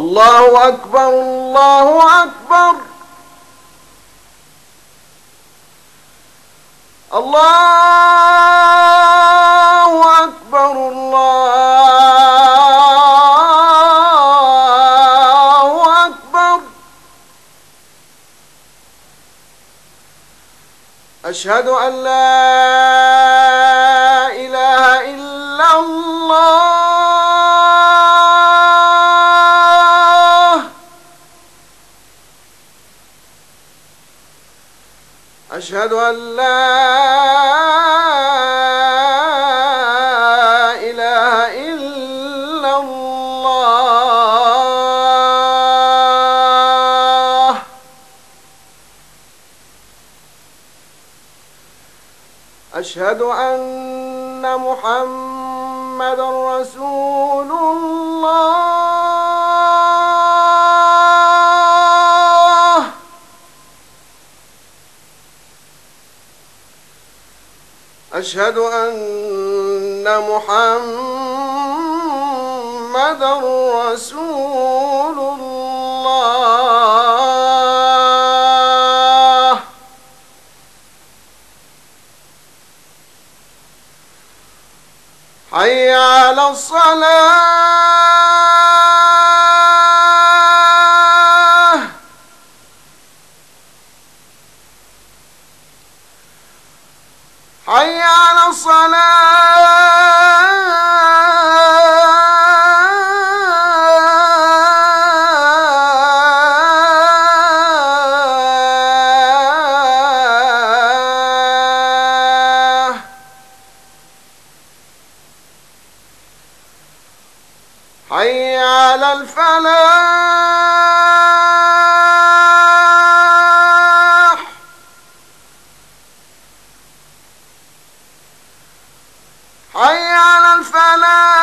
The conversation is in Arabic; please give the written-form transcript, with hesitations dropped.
الله أكبر الله أكبر الله أكبر الله أكبر. أشهد أن لا إله إلا الله. أشهد أن لا إله إلا الله. أشهد أن محمدًا رسول الله. أشهد أن محمدًا رسول الله. حي على الصلاة. حي على الصلاة. حي على الفلاح. حي على الفلاح.